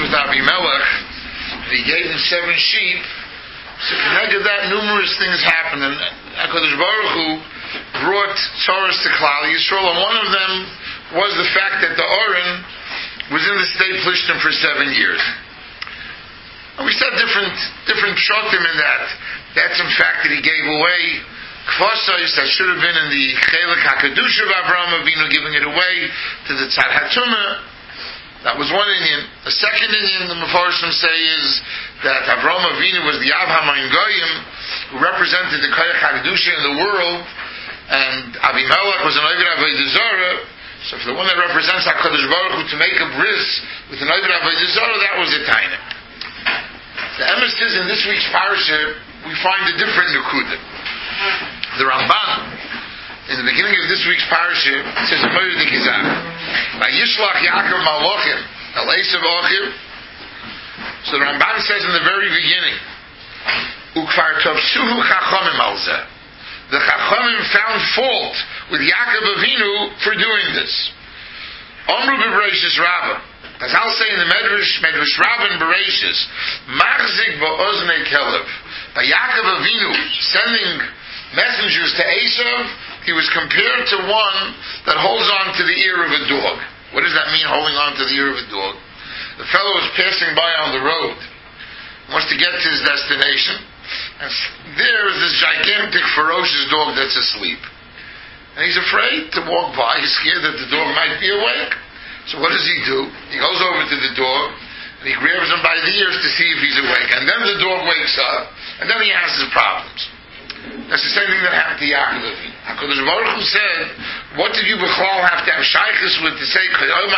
with Abimelech, and he gave him 7 sheep. So connected that, numerous things happened, and HaKadosh Baruch Hu brought sorrows to Klal Yisrael, and one of them was the fact that the Oren was in the state Plishtim for 7 years. And we said different shotim in that. That's in fact that he gave away Kfosais that should have been in the Chelik HaKadosh of Avraham Avinu, giving it away to the Tzad HaTumah. That was one Indian. The second Indian, the Mefarshim say, is that Avraham Avinu was the Av HaMayin Goyim, who represented the Koyach HaKadosh in the world, and Abimelech was an Oved Avodah Zarah. So for the one that represents HaKadosh Baruch Hu to make a bris with an Oved Avodah Zarah, that was a taina. The emes is in this week's parasha, we find a different nukuda. The Ramban, in the beginning of this week's parasha, says, Vayishlach Yaakov Malachim El Esav Achim. So the Ramban says in the very beginning, Ukvar Tovsuhu Chachamim Al Zeh. The Chachamim found fault with Yaakov Avinu for doing this. Omru B'Bereishis Rabbah. As I'll say in the Medrash Rabbah and Bereishis, Machzik Ba'oznei Kelev. By Yaakov Avinu sending messengers to Esav, he was compared to one that holds on to the ear of a dog. What does that mean, holding on to the ear of a dog? The fellow is passing by on the road, wants to get to his destination, and there is this gigantic, ferocious dog that's asleep. And he's afraid to walk by, he's scared that the dog might be awake. So what does he do? He goes over to the dog, and he grabs him by the ears to see if he's awake. And then the dog wakes up, and then he has his problems. That's the same thing that happened to Yaakov Avinu. HaKadosh Baruch Hu said, what did you B'chlal have to have shaychus with to say,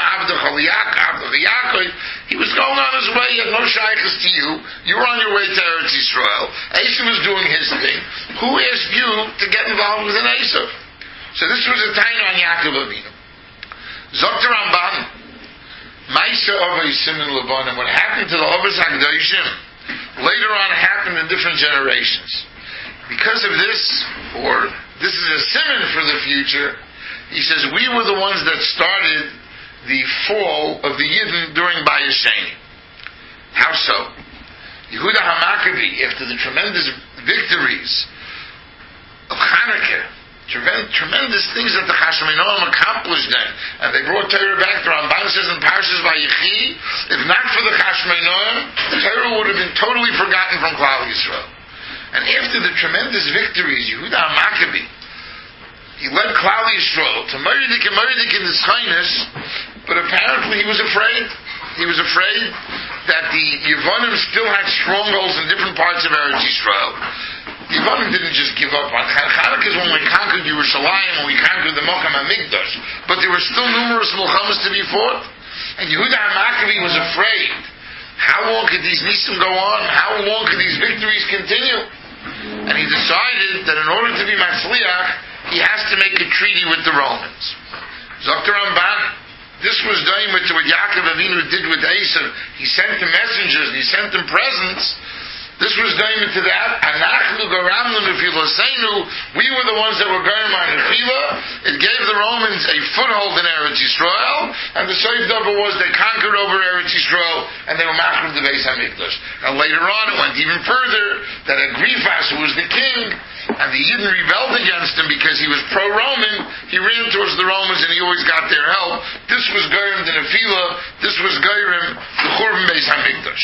he was going on his way, he had no shaychus to you, you were on your way to Eretz Yisrael, Esav was doing his thing, who asked you to get involved with an Esav? So this was a time on Yaakov Avinu. Zokter Ramban, Maisa Ovei Simen Lebanon, what happened to the Ovos HaKadoshim, later on happened in different generations. Because of this, or this is a simon for the future, he says, we were the ones that started the fall of the Yidden during Bayis Sheni. How so? Yehuda HaMaccabi, after the tremendous victories of Hanukkah, tremendous things that the Chashmonaim accomplished then, and they brought Torah back. The Ramban says in Parshas Vayechi, if not for the Chashmonaim, Torah would have been totally forgotten from Klal Yisrael. And after the tremendous victories, Yehuda HaMaccabi, he led Klal Yisrael to Murdik in the Schainis, but apparently he was afraid. He was afraid that the Yevonim still had strongholds in different parts of Eretz Yisrael. The Yevonim didn't just give up on Hanukkah is when we conquered Yerushalayim, when we conquered the Mocham HaMikdash, but there were still numerous Milchamas to be fought. And Yehuda HaMaccabi was afraid. How long could these Nisim go on? How long could these victories continue? And he decided that in order to be Matzliach, he has to make a treaty with the Romans. Zokter Ramban, this was done with what Yaakov Avinu did with Esav. He sent them messengers and he sent them presents. This was done to that. Anachnu garamnu nefilaseinu. We were the ones that were going on Nefila. It gave the Romans a foothold in Eretz Yisrael, and the Seif Dover was they conquered over Eretz Yisrael, and they were machriv the Beis Hamikdash. And later on, it went even further that Agrifas, who was the king, and the Yidden rebelled against him because he was pro-Roman. He ran towards the Romans, and he always got their help. This was Geirim the Nefila. This was Geirim the Churban Beis Hamikdash.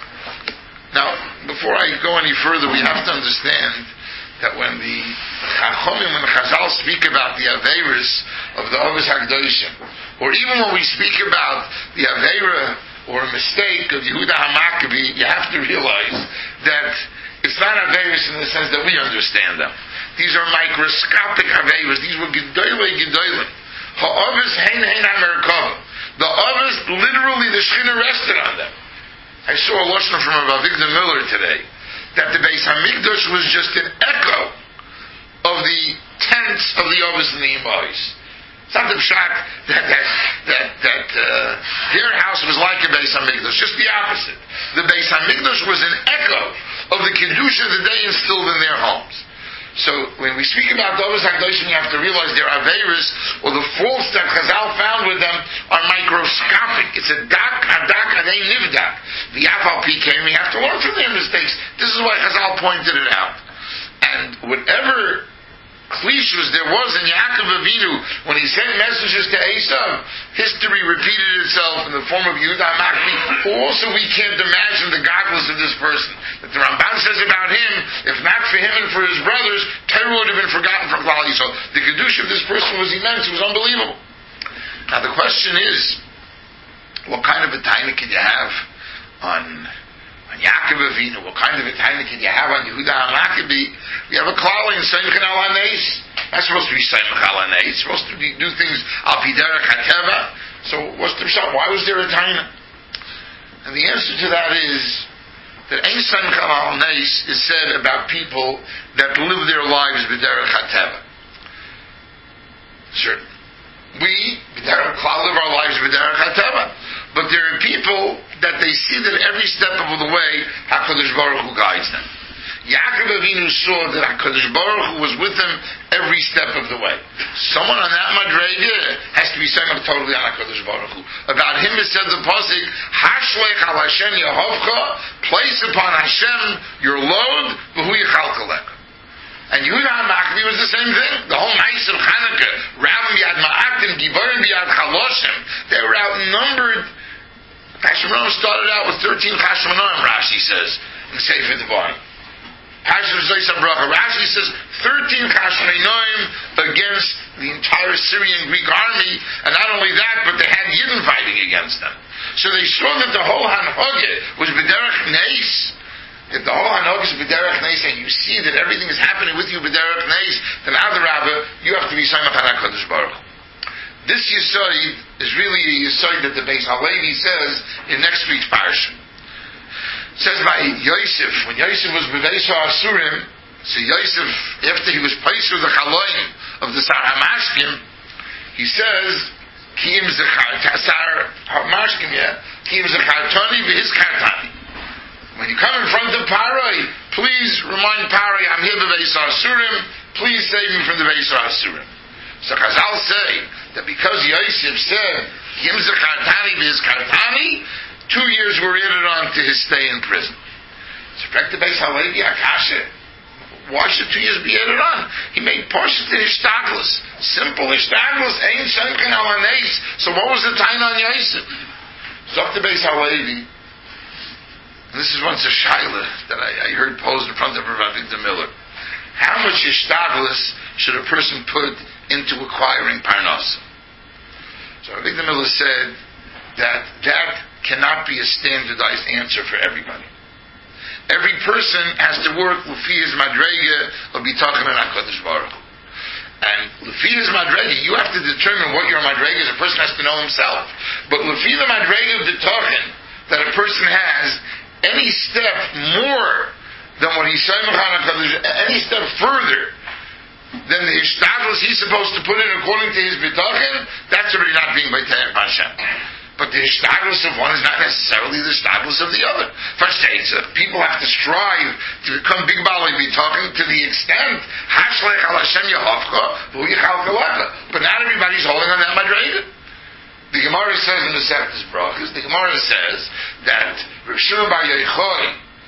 Now, before I go any further, we have to understand that when the Chachomim, when the Chazal speak about the Aveiros of the Ovos HaKadoshim, or even when we speak about the Aveira or a mistake of Yehuda HaMaccabi, you have to realize that it's not Aveiros in the sense that we understand them. These are microscopic Aveiros. These were Gedolim. Ha'Ovos Hein HaMerkava. The Ovos, literally, the Shechina rested on them. I saw a lashon from Rav Avigdor Miller today that the Beis Hamikdash was just an echo of the tents of the Ovos and the Imais. It's not the pshat that their house was like a Beis Hamikdash, just the opposite. The Beis Hamikdash was an echo of the kedusha that they instilled in their homes. So when we speak about the Ovos HaKadoshim, you have to realize their Aveiros, or the faults that Chazal found with them, are microscopic. It's a dak, adei nivdak. is why Chazal pointed it out. And whatever cliches there was in Yaakov Avinu when he sent messages to Esav, history repeated itself in the form of Yehuda HaMachbi, who also we can't imagine the godless of this person. That the Ramban says about him, if not for him and for his brothers, Torah would have been forgotten from Klal Yisrael. The kedusha of this person was immense, it was unbelievable. Now the question is, what kind of a taina can you have on Yaakov Avinu? What kind of a taina can you have on Yehuda HaMachbi? We have a klal in Samech Al Hanes. That's supposed to be Samech Al Hanes. It's supposed to do things al pi derech hateva. So what's the result? Why was there a taina? And the answer to that is that Ein Samech Al Hanes is said about people that live their lives b'derech hateva. Sure. We, b'derech klal, live our lives b'derech hateva. But there are people that they see that every step of the way, HaKadosh Baruch Hu guides them. Yaakov Avinu saw that HaKadosh Baruch Hu was with him every step of the way. Someone on that madrega has to be saying up totally on HaKadosh Baruch Hu. About him it said the pasuk, Hashlech al Hashem Yehovcha, place upon Hashem your load, v'hu yichalkaleka. And Yehuda HaMachbi was the same thing. The whole night of Hanukkah, Ravim Yad Ma'atim, Giborim B'Yad Chaloshim, they were outnumbered. Chashmonaim started out with 13 Chashmonaim, Rashi says, in the Sefer Devarim. Rashi says 13 Chashmonaim against the entire Syrian Greek army, and not only that, but they had Yidden fighting against them. So they saw that the whole Hanhogeh was B'derech Neis. If the whole Hanhogeh is B'derech Neis, and you see that everything is happening with you B'derech Neis, then Adarabah, you have to be Samech on HaKadosh Baruch Hu. This Yesod is really a Yesod that the Beis Halevi says in next week's parsha. It says by Yosef, when Yosef was B'Beis HaAsurim, so Yosef, after he was placed with the Chaloim of the Sar HaMashkim, he says, Kiyim Zechar, Sar HaMashkim, Kiyim Zechartani v'his Kartani. When you come in front of Paroi, please remind Paroi, I'm here B'Beis HaAsurim, please save me from the Beis HaAsurim. So Chazal say that because Yosef said, Kiyim Zechartani v'his Kartani, 2 years were added on to his stay in prison. So back to Beis Halevi Akasha. Why should 2 years be added on? He made portion to Hishtadlus. Simple Hishtadlus. Ein Shenken al Hanes. So what was the time on Yosef? So up to Beis Halevi. This is once a shaila that I heard posed in front of Rav Avigdor Miller. How much Hishtadlus should a person put into acquiring Parnasa? So Rav Avigdor Miller said that cannot be a standardized answer for everybody. Every person has to work Lefi his madrega of B'tachon and HaKadosh Baruch Hu. And Lefi his madrega, you have to determine what your madrega is. A person has to know himself. But Lefi the madrega of B'tachon that a person has, any step more than what he's saying, any step further than the Hishtadlus he's supposed to put in according to his B'tachon, that's already not being B'tachon B'Hashem. But the Hishtadlus of one is not necessarily the Hishtadlus of the other. First, people have to strive to become big Baalei B'tachon to the extent Hashlech al Hashem Yehovcha v'hu yichalkaleka. But not everybody's holding on that madrega. The Gemara says in the Seftas Brachos, the Gemara says that Rav Shimon bar Yochai,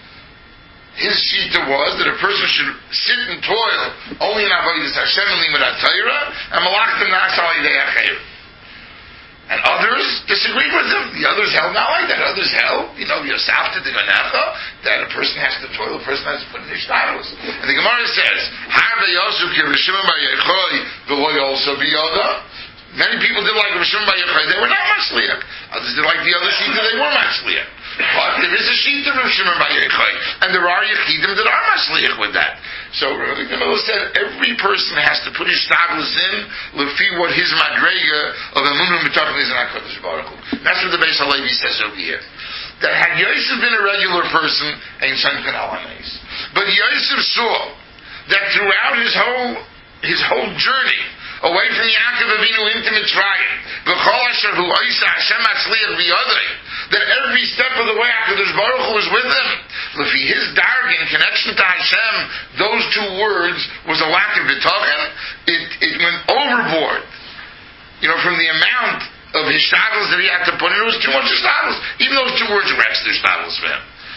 his shita was that a person should sit and toil only in Avodas Hashem and Limud HaTorah and Malachtim Nas al Yidei Acher. And others disagreed with him. The others held not like that. Others held, Yosafta de Ganecha, that a person has to toil, a person has to put in Hishtadlus. And the Gemara says, Harve Yosu ki Rav Shimon bar Yochai v'lo also biyada. Many people did like Rav Shimon bar Yochai, they were not Mashliach. Others did like the other Shita, they were Mashliach. But there is a Shita of Rav Shimon bar Yochai, and there are Yechidim that are Mashliach with that. So Rav Avigdor Miller said every person has to put his Hishtadlus in lefi what his madrega of Emunah B'tachon is in HaKadosh Baruch Hu. That's what the Beis Halevi says over here. That had Yosef been a regular person, Ein Shenken al Hanes. But Yosef saw that throughout his whole journey away from Yaakov Avinu into Mitzrayim, B'chol asher hu oisa Hashem atzliach b'yodei, that every step of the way HaKadosh Baruch Hu was with him. Lefi his darg in connection to Hashem, those 2 words was a lack of B'tachon. It went overboard. From the amount of Hishtadlus that he had to put in, it was too much Hishtadlus. Even those 2 words were extra Hishtadlus for him.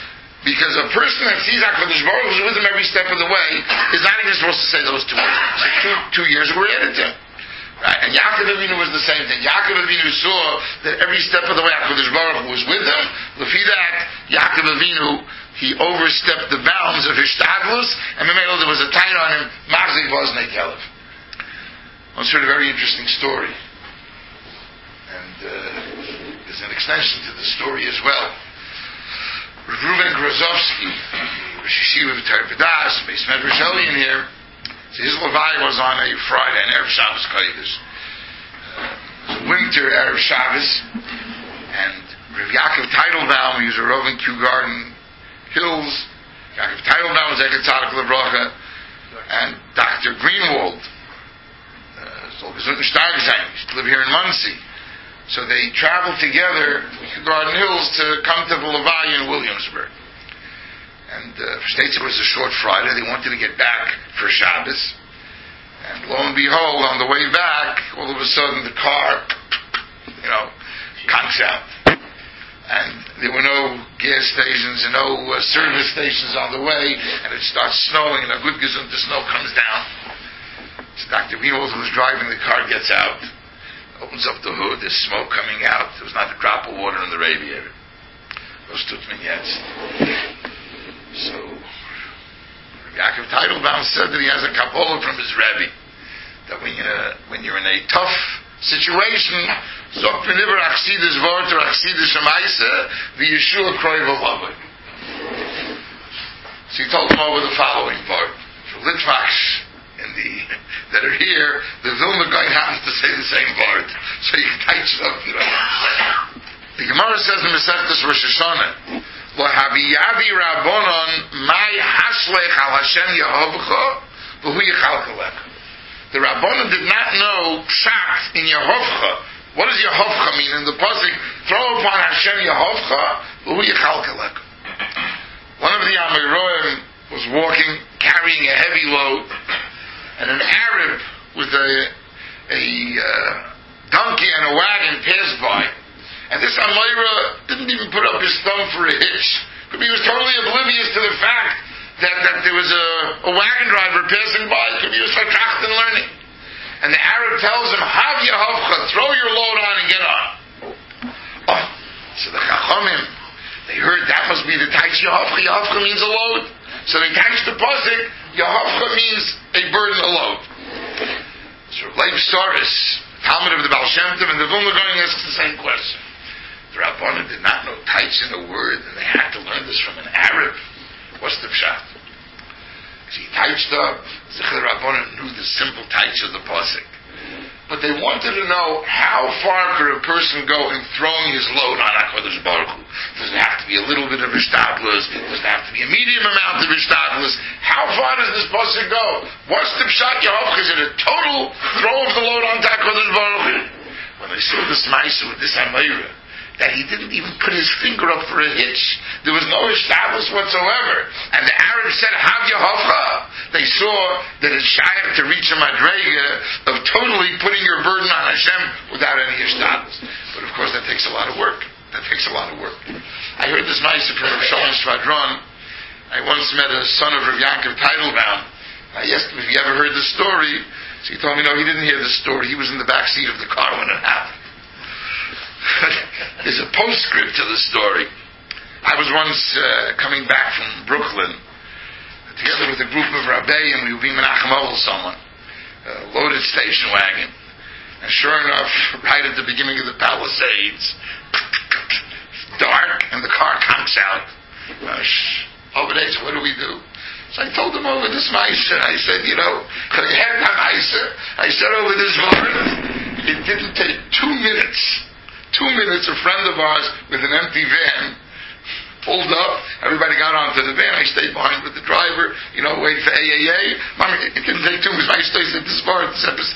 Because a person that sees HaKadosh Baruch Hu is with him every step of the way is not even supposed to say those two words. So 2 years were added to him. Right? And Yaakov Avinu was the same thing. Yaakov Avinu saw that every step of the way HaKadosh Baruch Hu was with him. Lefi that, Yaakov Avinu, he overstepped the bounds of Hishtadlus, and Memelo there was a time on him, Machzik Voznei Kelev. I once heard a very interesting story. And there's an extension to the story as well. Reuven Grozovsky, Rosh Yeshiva of Torah Padas, Beis Medrash Elyon here. So his Levaya was on a Friday, an Erev Shabbos Kodesh. Winter Erev Shabbos, and Rav Yaakov Teitelbaum, he was a Rav in Kew Garden Hills. Yaakov Teitelbaum was Eket Tzadik Levracha, and Dr. Greenwald, so gesund and stark sein, he used to live here in Muncie. So they traveled together to Garden Hills to come to the Levaya in Williamsburg. And for states it was a short Friday. They wanted to get back for Shabbos. And lo and behold, on the way back, all of a sudden the car, conks out. And there were no gas stations and no service stations on the way. And it starts snowing, and a good gesund, the snow comes down. So Dr. Greenwald, who was driving the car, gets out. Opens up the hood, there's smoke coming out. There was not a drop of water in the radiator. Those tutmin yets. So, Yaakov Teitelbaum said that he has a Kabbalah from his Rebbe. That when you're in a tough situation, Zok V'niver Achsidus Vort or Achsidus Shemaisa, the Yeshua Kroy V'Lavik. So he told him over the following part. For Litvach, that are here, the Vilna Gaon happens to say the same word. So you can touch it up. The Gemara says in Masechtas Rosh Hashanah, Lo Haviyadi Rabbonon Mai Haslech Al Hashem Yehovcha V'Hu Yechalkalech. The Rabbonon did not know Pshat in Yehovcha. What does Yehovcha mean? In the pasuk, throw upon Hashem Yehovcha V'Hu Yechalkalech. One of the Amiroim was walking, carrying a heavy load, and an Arab with a donkey and a wagon passed by. And this Amira didn't even put up his thumb for a hitch. But he was totally oblivious to the fact that there was a wagon driver passing by. He was vertracht in learning. And the Arab tells him, Hav Yehovcha, throw your load on and get on. Oh, so the Chachamim, they heard that must be the Taich Yehovcha. Yehovcha means a load. So they touched the pasuk, Yehovcha means a burden, a load. So Leib Soros, Talmud of the Baal Shem Tov, and the Vilna Gaon asks the same question. The Rabbanan did not know taich in a word, and they had to learn this from an Arab. What's the pshat? So he taiched up. The Rabbanan knew the simple taich of the pasuk. But they wanted to know how far could a person go in throwing his load on HaKadosh Baruch Hu. Does it have to be a little bit of Hishtadlus? Does it have to be a medium amount of Hishtadlus? How far does this person go? What's the Pshat Yehovcha? Is it a total throw of the load onto HaKadosh Baruch Hu? When they saw this Maisa with this Amira, that he didn't even put his finger up for a hitch. There was no Hishtadlus whatsoever. And the Arabs said, Hav Yehovcha. They saw that it's shaykh to reach a madrega of totally putting your burden on Hashem without any Hishtadlus. But of course that takes a lot of work. I heard this Maisa from Rav Shalom Svadron. I once met a son of Rav Yaakov Teitelbaum. I asked him if he ever heard the story. So he told me no, he didn't hear the story. He was in the back seat of the car when it happened. There's a postscript to the story. I was once coming back from Brooklyn together with a group of Rabbeim. We were being Menachem Ovel someone, a loaded station wagon. And sure enough, right at the beginning of the Palisades, dark, and the car conks out. Over there, so what do we do? So I told him over this Maisa. I said, I said over this word, it didn't take 2 minutes. 2 minutes, a friend of ours with an empty van pulled up. Everybody got onto the van. I stayed behind with the driver, wait for AAA. It didn't take 2 minutes. I stayed at this bar.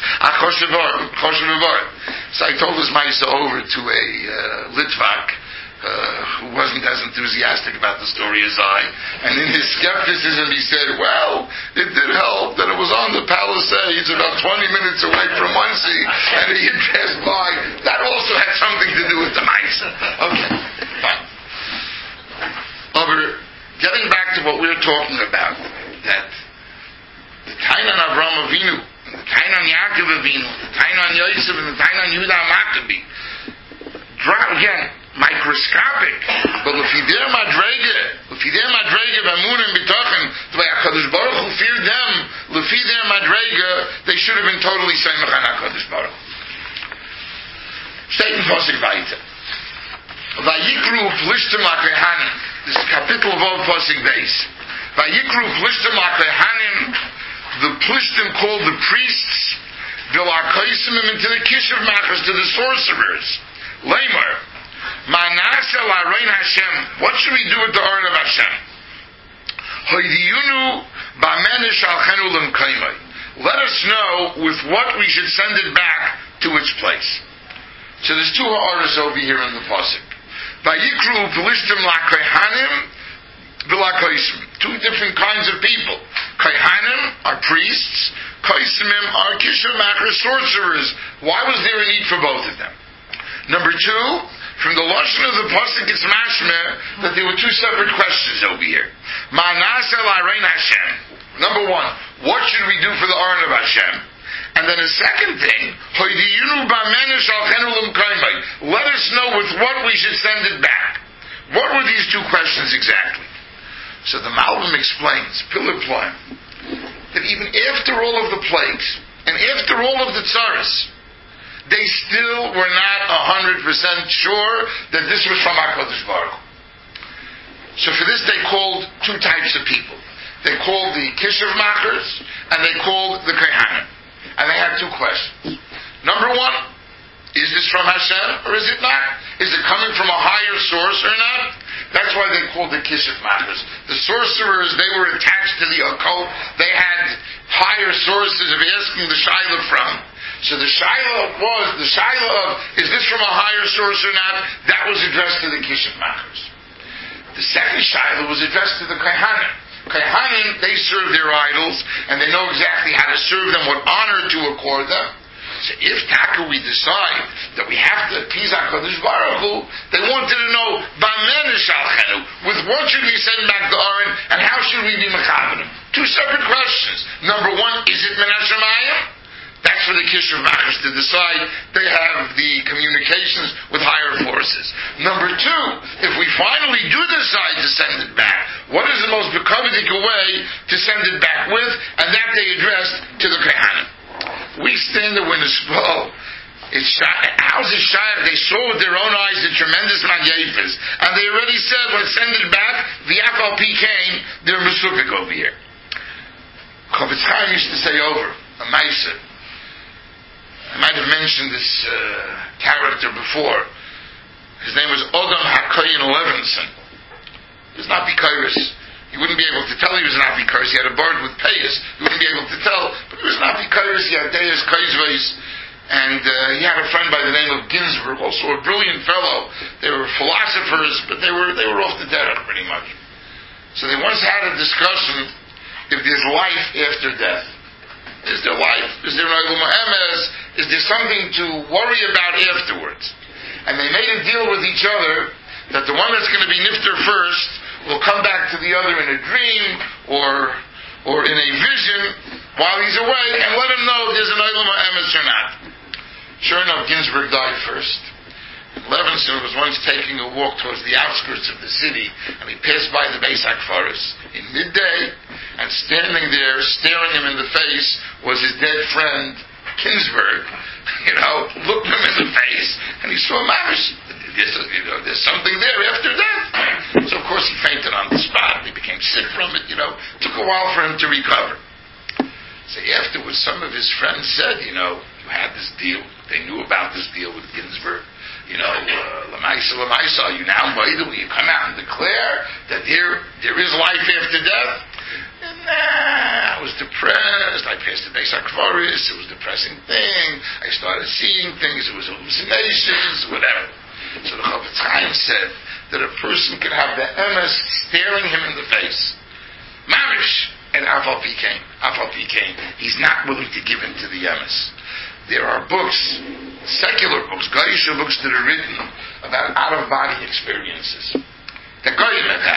So I told this Maisa over to a Litvak who wasn't as enthusiastic about the story as I. And in his skepticism, he said, well, it did help that it was on the Palisades about 20 minutes away from Muncie, and he had passed by. That also had something to do with the Maisa. Okay, fine. Over talking about that the Taina on Avraham Avinu, the Taina on Yaakov Avinu, the Taina on Yosef, and the Taina on Yehuda Maccabi, again, microscopic, but L'fidei Madrega V'amunim B'tochen, the way HaKadosh Baruch Hu feared them, L'fidei Madrega, they should have been totally Samech on HaKadosh Baruch Hu. Steht in Pasuk weiter. Vayikru Plishtim LaKohanim. This is Kapitel Vav Pasuk Beis. Vayikru Plishtim LaKohanim. The Plishtim called the priests, V'lakaisimim into the Kishav Machas, to the sorcerers. Lamar. Manasa LaRein Hashem. What should we do with the Aron of Hashem? Hoydiyunu B'amenish Alchenu L'mkaimai. Let us know with what we should send it back to its place. So there's two ha'aras over here in the pasuk. Vayikru Pelishtim LaKohanim V'lakaisim. Two different kinds of people. Kohanim are priests. Kaisimim are Kishav Machar sorcerers. Why was there a need for both of them? Number two, from the lashon of the pasuk, it's mashmeh that there were two separate questions over here. Ma'anasa LaRein Hashem. Number one, what should we do for the Aron of Hashem? And then a second thing, let us know with what we should send it back. What were these two questions exactly? So the Malbim explains, Pillar Ploim, that even after all of the plagues, and after all of the tzaras, they still were not 100% sure that this was from HaKadosh Baruch Hu. So for this they called two types of people. They called the Kishav Machers, and they called the Kohanim. And they had two questions. Number one, is this from Hashem or is it not? Is it coming from a higher source or not? That's why they called the Kishav Machers. The sorcerers, they were attached to the occult. They had higher sources of asking the Shiloh from. So the Shiloh of, is this from a higher source or not? That was addressed to the Kishav Machers. The second Shiloh was addressed to the Kohanim. Kohanim, they serve their idols, and they know exactly how to serve them, what honor to accord them. So if Taka we decide that we have to appease HaKadosh Baruch Hu, they wanted to know, with what should we send back the Aron, and how should we be mechaberim? Two separate questions. Number one, is it min hashamayim? That's for the Kishav Machers to decide. They have the communications with higher forces. Number two, if we finally do decide to send it back, what is the most bekovidik way to send it back with? And that they addressed to the Kohanim. We stand there when it's full. How's it shy? They saw with their own eyes the tremendous magyefes. And they already said, when send it back, the Afal P came, they're Mesukik over here. Chofetz Chaim used to say over, a Maisa. I might have mentioned this character before. His name was Odom HaKoyin Levinson. He was not Bikairis. You wouldn't be able to tell he was not Bikairis. He had a bird with payas. You wouldn't be able to tell. But he was not Bikairis. He had Deis Kaizvais. And he had a friend by the name of Ginsburg, also a brilliant fellow. They were philosophers, but they were off the derech pretty much. So they once had a discussion if there's life after death. Is there life? Is there an Olam Emes? Is there something to worry about afterwards? And they made a deal with each other that the one that's going to be nifter first will come back to the other in a dream or in a vision while he's away and let him know if there's an Olam Emes or not. Sure enough, Ginsburg died first. Levinson was once taking a walk towards the outskirts of the city, and he passed by the Beis HaKfaris in midday, and standing there, staring him in the face, was his dead friend, Ginsburg. Looked him in the face, and he saw Mamish. There's something there after death. So of course he fainted on the spot, and he became sick from it. Took a while for him to recover. So afterwards, some of his friends said, you had this deal. They knew about this deal with Ginsburg. Lamaisa, are you now Maida? Will you come out and declare that there is life after death? And I was depressed. I passed the Beis HaKfaris. It was a depressing thing. I started seeing things. It was hallucinations, whatever. So the Chofetz Chaim said that a person can have the emes staring him in the face. Mamish. And Afal P came. He's not willing to give in to the emes. There are books, secular books, Gaisha books that are written about out-of-body experiences that Goyim have had.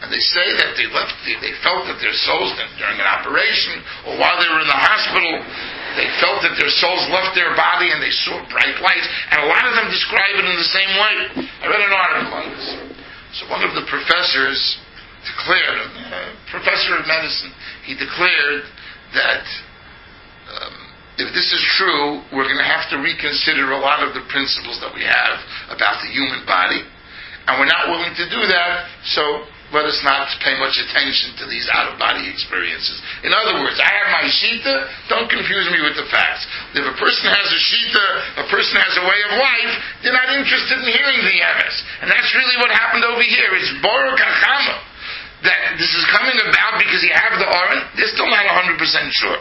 And they say that they felt that their souls, during an operation, or while they were in the hospital, they felt that their souls left their body and they saw bright lights. And a lot of them describe it in the same way. I read an article on this. So one of the professors declared, a professor of medicine, he declared that if this is true, we're going to have to reconsider a lot of the principles that we have about the human body. And we're not willing to do that, so let us not pay much attention to these out-of-body experiences. In other words, I have my shita, don't confuse me with the facts. If a person has a shita, a person has a way of life, they're not interested in hearing the emes. And that's really what happened over here. It's Baruch Hachama. That this is coming about because you have the Aron, they're still not 100% sure.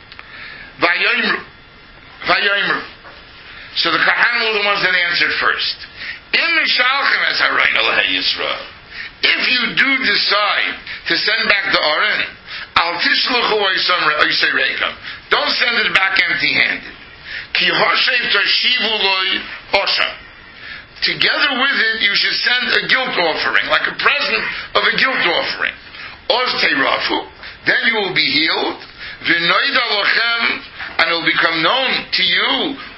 Vayoimru. So the Kahanim were the ones that answered first. If you do decide to send back the Aron, don't send it back empty-handed. Together with it, you should send a guilt offering, like a present of a guilt offering. Then you will be healed. And it will become known to you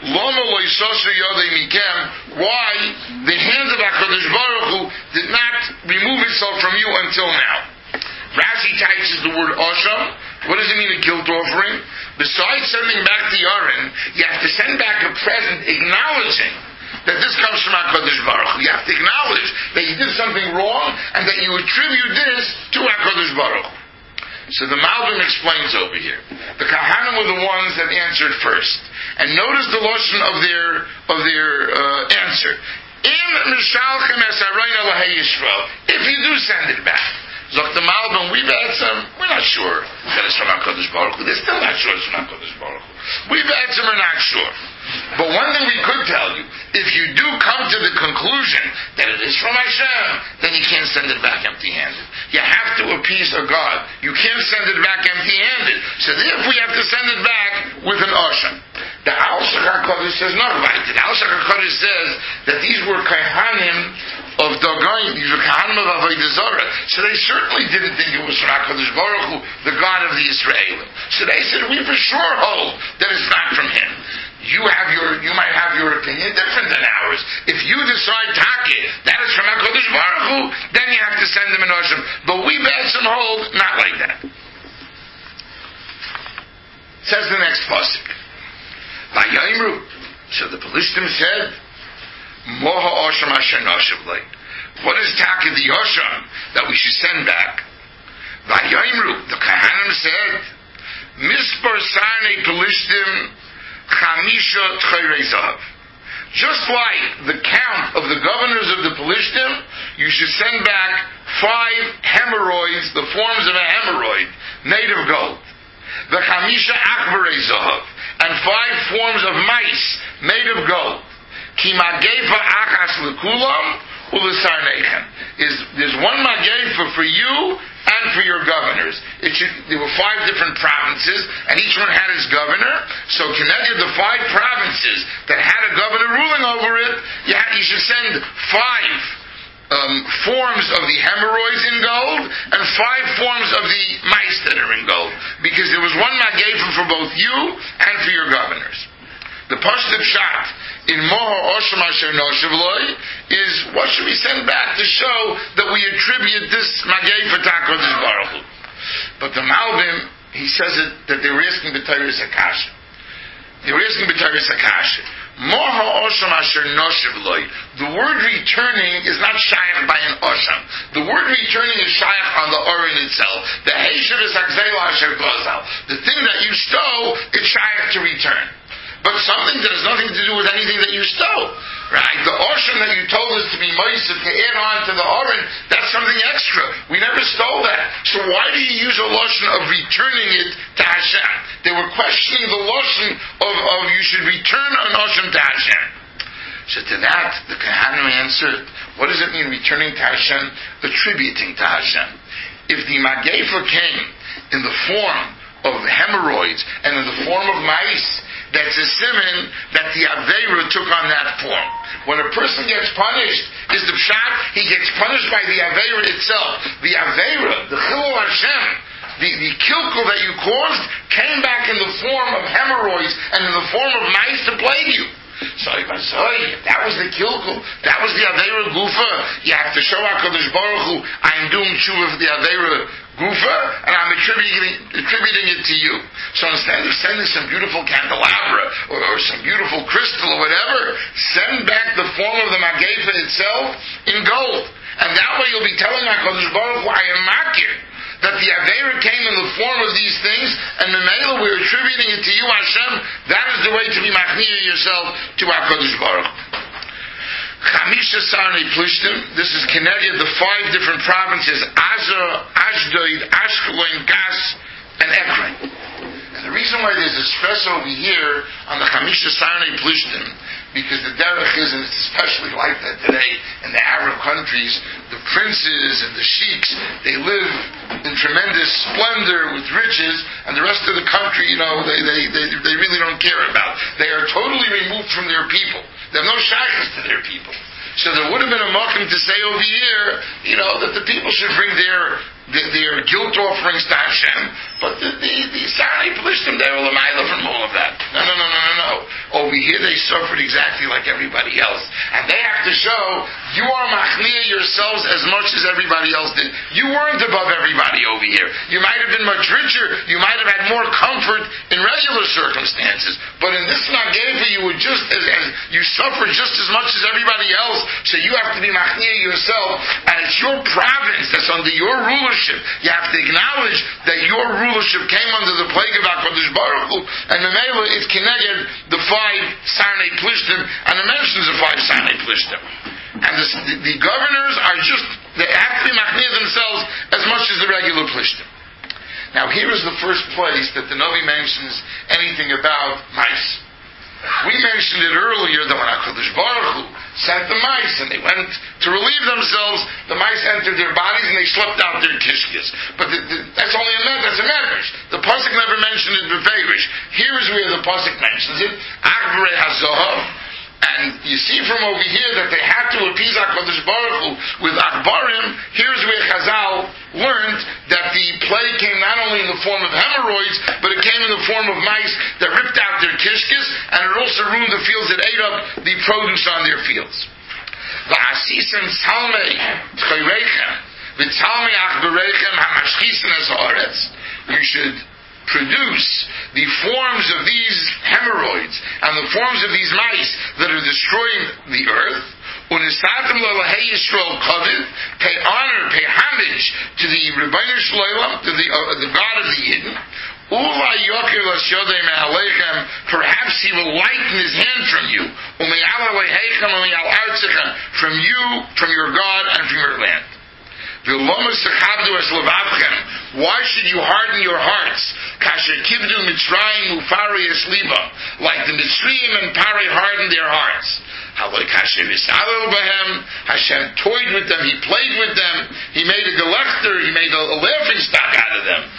why the hand of HaKadosh Baruch Hu did not remove itself from you until now. Rashi teaches the word Osham. What does it mean, a guilt offering? Besides sending back the Aron, you have to send back a present acknowledging that this comes from HaKadosh Baruch Hu. You have to acknowledge that you did something wrong and that you attribute this to HaKadosh Baruch Hu. So the Malbim explains over here. The Kahanim were the ones that answered first. And notice the lashon of their answer. If you do send it back. Zok the Malbim, we're not sure that it's from HaKadosh Baruch Hu. They're still not sure it's from HaKadosh Baruch Hu. We're not sure. But one thing we could tell you, if you do come to the conclusion that it is from Hashem, then you can't send it back empty-handed. You have to appease a God. You can't send it back empty-handed. So therefore we have to send it back with an Osham. The Al-Shach HaKadosh says not right. The Al-Shach HaKadosh says that these were Kahanim of Dagon, these were Kahanim of Avodah Zarah. So they certainly didn't think it was from HaKadosh Baruch Hu, the God of the Israelim. So they said, we for sure hold that it's not from him. You might have your opinion different than ours. If you decide Taki, that is from HaKadosh Baruch Hu, then you have to send them an Osham. But we Be'etzim hold not like that. Says the next pasuk. Vayoimru. So the Pelishtim said, Moha Osham Asher Noshav Lei. What is Taki the Osham that we should send back? Vayoimru. The Kahanim said, Mispar Sarnei Pelishtim Chamisha Tchorei Zahav. Just like the count of the governors of the Pelishtim, you should send back 5 hemorrhoids, the forms of a hemorrhoid, made of gold. The Chamisha Achbarei Zahav, and 5 forms of mice made of gold. Ki Magefa Achas Lekulam Ulisarnechem. There's one Magefa for you and for your governors. There were 5 different provinces, and each one had its governor. So connected the 5 provinces that had a governor ruling over it, you should send 5 forms of the hemorrhoids in gold, and 5 forms of the mice that are in gold. Because there was one Magefa for both you and for your governors. The Pashut Pshat in Moha Osham Asher Noshav Loi is, what should we send back to show that we attribute this Magefa to HaKadosh Baruch Hu? But the Malbim, he says that they were asking B'Teiris Akasha. They were asking B'Teiris Akasha. Moha Osham Asher Noshav Loi. The word returning is not shayach by an Osham. The word returning is shayach on the Oren itself. The Heishav is Akzela Asher Gozal. The thing that you stole, it's shayach to return. But something that has nothing to do with anything that you stole. Right? The Osham that you told us to be Moisef, to add on to the Oren, that's something extra. We never stole that. So why do you use a Lashon of returning it to Hashem? They were questioning the Lashon of you should return an Osham to Hashem. So to that, the Kahanim answered, what does it mean returning to Hashem? Attributing to Hashem. If the Magefa came in the form of hemorrhoids and in the form of mice, that's a siman that the Aveira took on that form. When a person gets punished, is the pshat, he gets punished by the Aveira itself. The Aveira, the Chilul Hashem, the kilkul that you caused, came back in the form of hemorrhoids and in the form of mice to plague you. So if that was the kilkul, that was the Aveira Gufa, you have to show HaKadosh Baruch Hu, I am doing tshuva for the Aveira Gufa, and I'm attributing it to you. So instead of sending some beautiful candelabra, or some beautiful crystal or whatever, send back the form of the Magefa itself in gold. And that way you'll be telling HaKadosh Baruch Hu, I am makir, that the Aveira came in the form of these things, and Memela, we're attributing it to you, Hashem. That is the way to be machniya yourself to HaKadosh Baruch. Chamisha Sarnei Plishtim, this is connected the 5 different provinces, Azor, Ashdod, Ashkelon, Gas, and Ekron. And the reason why there's a stress over here on the Chamisha Sarnei Plishtim, because the derech is, and it's especially like that today in the Arab countries, the princes and the sheiks, they live in tremendous splendor with riches, and the rest of the country, they really don't care about. They are totally removed from their people. They have no shaykhs to their people. So there would have been a makom to say over here, that the people should bring their guilt offerings to Hashem, but the Sarnei Plishtim, they were l'mayla from all of that. No. Over here they suffered exactly like everybody else. And they have to show, you are machniya yourselves as much as everybody else did. You weren't above everybody over here. You might have been much richer, you might have had more comfort in regular circumstances, but in this Magefa you were just as you suffered just as much as everybody else, so you have to be machniya yourself, and it's your province that's under your rulership. You have to acknowledge that your rulership came under the plague of HaKadosh Baruch Hu, and the Mela is connected the 5 Sarnei Plishtim, and it mentions the 5 Sarnei Plishtim. And the governors they have to be machniya themselves as much as the regular Plishtim. Now here is the first place that the Navi mentions anything about mice. We mentioned it earlier that when HaKadosh Baruch Hu sent the mice and they went to relieve themselves, the mice entered their bodies and they slept out their kishkis. But that's only that's a medrash. The pasuk never mentioned it b'feirish. Here is where the pasuk mentions it. Akbarei hazohav. And you see from over here that they had to appease HaKadosh Baruch Hu with Akbarim. Here's where Chazal learned that the plague came not only in the form of hemorrhoids, but it came in the form of mice that ripped out their kishkis, and it also ruined the fields, it ate up the produce on their fields. V'asisen salmei tchayrechem v'talmei achberechem hamashchisen es haaretz. You should produce the forms of these hemorrhoids and the forms of these mice that are destroying the earth. Unisatim lalahei Yisrael kavod, pay honor, pay homage to the Rebbeinu Shloim, to the God of the Yidden. Ula yokir lashodei me'alechem, perhaps he will lighten his hand from you. Ume'al aleichem ume'al artzechem, from you, from your God, and from your land. Why should you harden your hearts? Kasher kibdu Mitzrayim ufari esliba, like the Mitzrayim and Pari hardened their hearts. Hashem toyed with them, he played with them, he made a gelächter, he made a laughing stock out of them.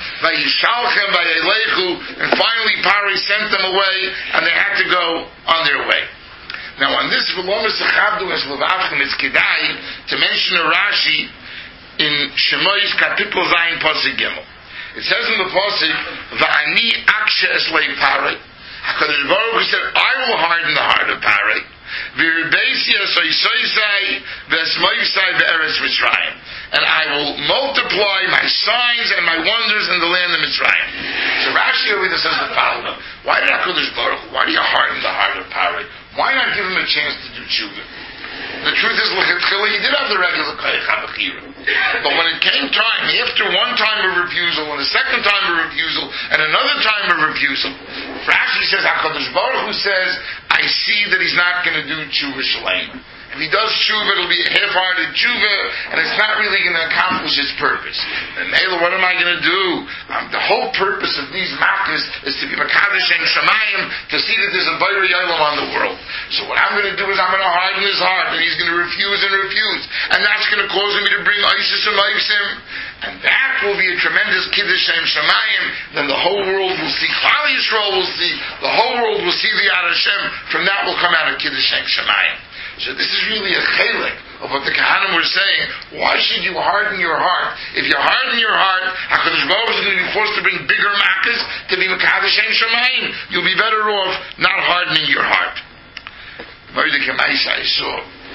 And finally Pari sent them away, and they had to go on their way. Now on this, it's kedai to mention a Rashi in Shemois Kapitel Zayin Pasuk Gimel. It says in the Pasuk, Va'ani akshe eslei Parei. HaKadosh Baruch Hu said, I will harden the heart of Parei. V'ribeisi asoisoisai v'esmoisai v'eretz Mitzrayim. And I will multiply my signs and my wonders in the land of Mitzrayim. So Rashi over there says the following. Why did HaKadosh Baruch Hu, why do you harden the heart of Parei? Why not give him a chance to do tshuva? The truth is, he did have the regular koyach habachira. But when it came time, after one time of refusal, and a second time of refusal, and another time of refusal, Rashi says, HaKadosh Baruch Hu says, I see that he's not going to do tshuva shalem. If he does tshuva, it'll be a half-hearted tshuva, and it's not really going to accomplish its purpose. And Mela, what am I going to do? The whole purpose of these makkahs is to be makadosh and shamayim, to see that there's a bayra yolam on the world. So what I'm going to do is I'm going to harden his heart, and he's going to refuse and refuse. And that's going to cause me to bring ISIS and Maisim. And that will be a tremendous Kiddush Shem Shemayim. Then the whole world will see, Klal Yisrael will see, the whole world will see the Yad Hashem. From that will come out a Kiddush Shem Shemayim. So this is really a chelik of what the Kahanim were saying. Why should you harden your heart? If you harden your heart, HaKadosh Baruch Hu is going to be forced to bring bigger makas to be Mekadosh Shem Shemayim. You'll be better off not hardening your heart. Mordechai Maisa, I saw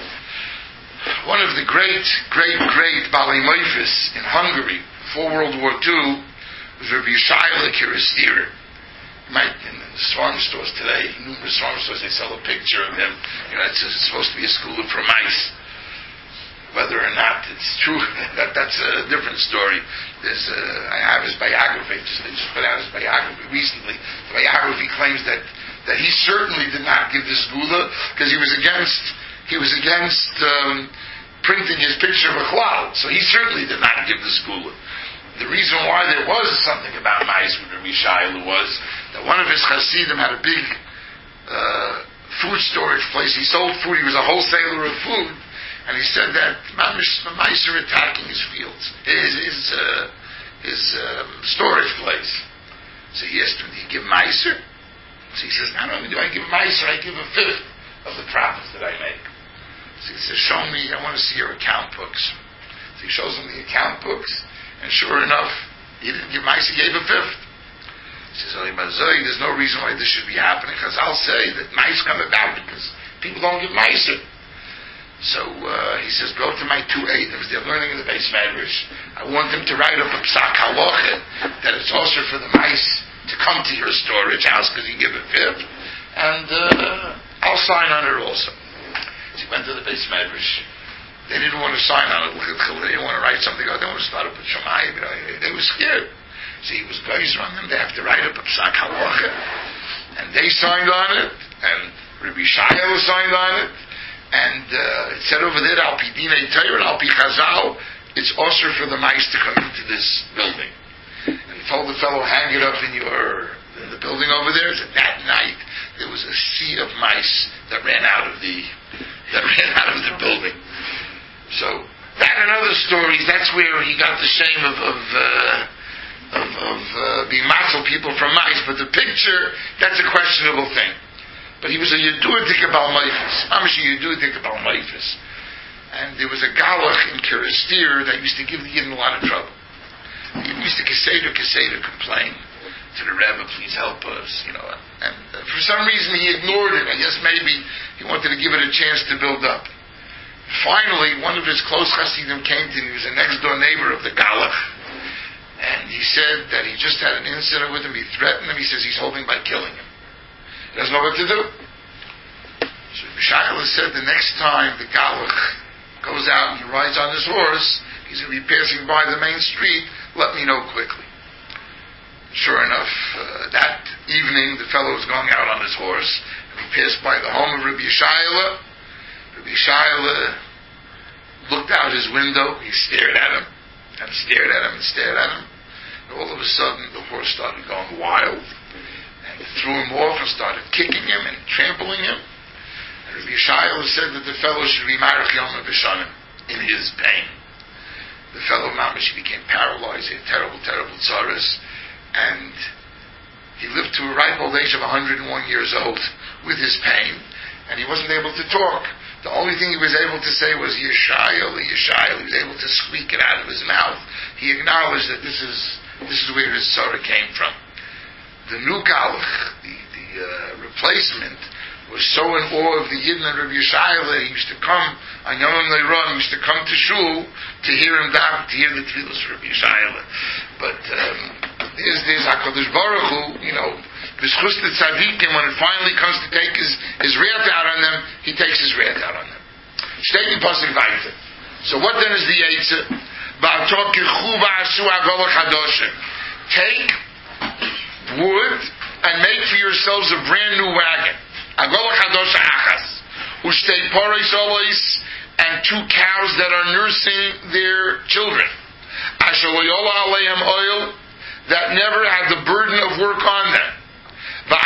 one of the great Balei Moifis in Hungary before World War II was Rabbi Yishayla Kiristira. In the farm stores today, numerous farm stores, they sell a picture of him. It's supposed to be a school for mice. Whether or not it's true, that's a different story. I have his biography. They just put out his biography recently. The biography claims that he certainly did not give this gula because he was against printing his picture of a cloud. So he certainly did not give this gula. The reason why there was something about mice with Rabbi Shailu was that one of his Hasidim had a big food storage place. He sold food. He was a wholesaler of food, and he said that mice are attacking his fields, his storage place. So he asked him, "Do you give miser?" So he says, "Not only do I give miser, I give a fifth of the profits that I make." So he says, "Show me. I want to see your account books." So he shows him the account books. And sure enough, he didn't give mice, he gave a fifth. He says, there's no reason why this should be happening, because I'll say that mice come about because people don't give mice. So he says, go to my two Adams, they're learning in the base Medrash. I want them to write up a psak halacha that it's also for the mice to come to your storage house because you give a fifth, and I'll sign on it also. So he went to the base Medrash. They didn't want to sign on it. They didn't want to write something out. They wanted to start up with Shammai. They were scared. So he was geyser on them. They have to write up a psak halacha. And they signed on it. And Rabbi Shaya signed on it. And it said over there, Al Pi Dinei Torah and Al Pi Chazal, it's also for the mice to come into this building. And he told the fellow, hang it up in the building over there. So that night, there was a sea of mice that ran out of the building. So that and other stories, that's where he got the shame of being matzal people from mice. But the picture, that's a questionable thing. But he was a Yeduadik Baal Meifis. Amish Yeduadik Baal Meifis. And there was a Galach in Kiristir that used to give the Yidden a lot of trouble. He used to Keseder complain to the Rebbe, please help us, And for some reason he ignored it. I guess maybe he wanted to give it a chance to build up. Finally, one of his close Hasidim came to him. He was a next-door neighbor of the Galach. And he said that he just had an incident with him. He threatened him. He says he's holding by killing him. He doesn't know what to do. So Bishayla said the next time the Galach goes out and he rides on his horse, he's going to be passing by the main street, let me know quickly. Sure enough, that evening the fellow was going out on his horse, and he passed by the home of Rabbi Yishayla. Rabbi Yishayla looked out his window, he stared at him, and stared at him, and stared at him. And all of a sudden, the horse started going wild, and he threw him off and started kicking him and trampling him. And Rabbi Yishayla said that the fellow should be Marach Yom B'Shanim in his pain. The fellow Mamish became paralyzed, he had terrible tzaras, and he lived to a ripe old age of 101 years old with his pain, and he wasn't able to talk. The only thing he was able to say was Yeshayel, Yeshayel. He was able to squeak it out of his mouth. He acknowledged that this is where his tzara came from. The new Galach, the replacement, was so in awe of the Yidden and Rabbi Yishayel that he used to come on Yom Leiron, he used to come to shul to hear him down, to hear the tefillos of Rabbi Yishayel. But there's HaKadosh Baruch Hu, B'schus the tzaddikim, when it finally comes to take his wrath out on them, he takes his wrath out on them. Shtei pasuk weiter. So what then is the Eitzah? Ba'atok kirchu v'asu agola chadosha. Take wood and make for yourselves a brand new wagon. Agola chadosha achas. Ushtei poris olos, and two cows that are nursing their children. Asher lo yola aleim oil, that never had the burden of work on them.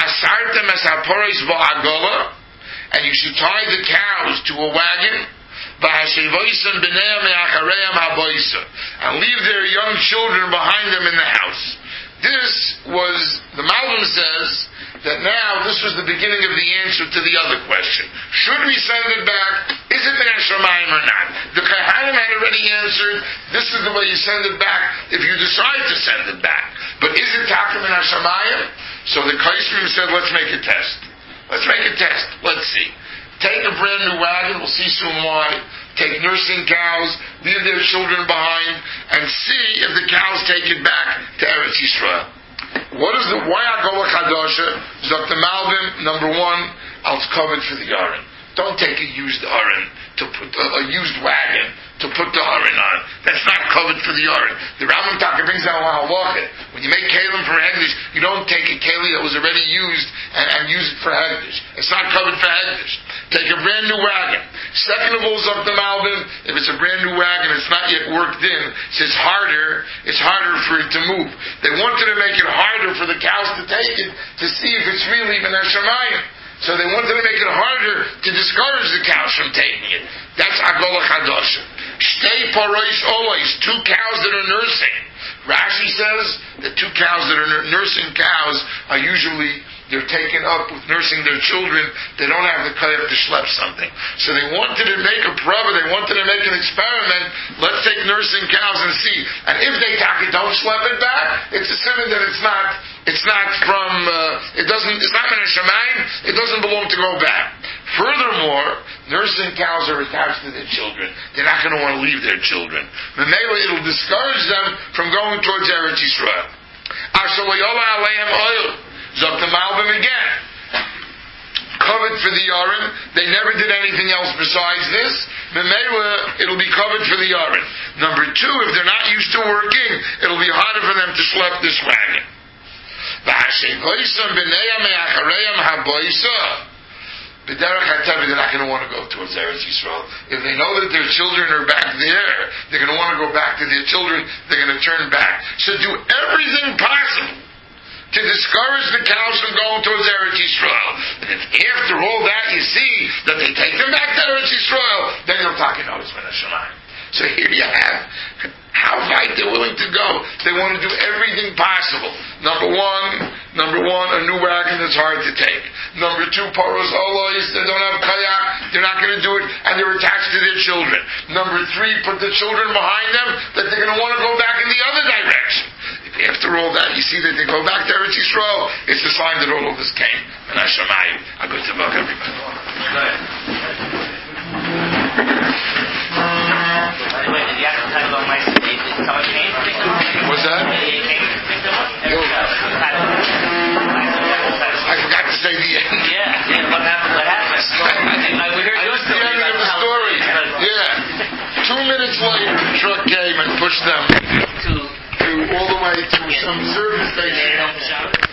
Va'asartem es haporos va'agola, and you should tie the cows to a wagon. And leave their young children behind them in the house. This was, the Malbim says, that now this was the beginning of the answer to the other question. Should we send it back? Is it min hashamayim or not? The Kohanim had already answered, this is the way you send it back if you decide to send it back. But is it taka min hashamayim? So the Kaismim said, let's make a test. Let's make a test. Let's see. Take a brand new wagon, we'll see soon why. Take nursing cows, leave their children behind, and see if the cows take it back to Eretz Yisrael. Why Agola Chadasha? Dr. Malbim, number one, I'll cover it for the Aron. Don't take a used Aron to put a used wagon to put the Aron on. That's not covered for the Aron. The Rambam Taka brings down a halacha. When you make kalim for hegdish, you don't take a keli that was already used and use it for hegdish. It's not covered for hegdish. Take a brand new wagon. Second of all, Dr. Malbim, if it's a brand new wagon, it's not yet worked in. It's harder for it to move. They wanted to make it harder for the cows to take it to see if it's really even Hashemayim. So they wanted to make it harder to discourage the cows from taking it. That's Agola Chadasha. Shtei Parosh Ois, 2 cows that are nursing. Rashi says that 2 cows that are nursing cows are usually, they're taken up with nursing their children. They don't have the kayach to schlep something. So they wanted to make a prova, they wanted to make an experiment. Let's take nursing cows and see. And if they don't schlep it back, it's assuming that it's not min hashamayim, it doesn't belong to go back. Furthermore, nursing cows are attached to their children. They're not going to want to leave their children. Memela, it'll discourage them from going towards Eretz Yisrael. Ashaloyola aleim oil. Dr. Malbim again. Covered for the Aron. They never did anything else besides this. Memela, it'll be covered for the Aron. Number 2, if they're not used to working, it'll be harder for them to schlep this wagon. They're not going to want to go towards Eretz Yisrael. If they know that their children are back there, they're going to want to go back to their children. They're going to turn back. So do everything possible to discourage the cows from going towards Eretz Yisrael. And if after all that you see that they take them back to Eretz Yisrael, then you're talking about Min Hashamayim. So here you have how far they're willing to go. They want to do everything possible. Number one, a new wagon that's hard to take. Number 2, paros olois, they don't have kayak, they're not going to do it, and they're attached to their children. Number 3, put the children behind them, that they're going to want to go back in the other direction. If after all that you see that they go back to Eretz Yisrael, it's a sign that all of this came. And Hashemayim, I'm going to book everybody. What's that? I forgot to say the end. Yeah, what happened? We heard your story. The end of the story. Yeah. 2 minutes later, the truck came and pushed them all the way to some service station.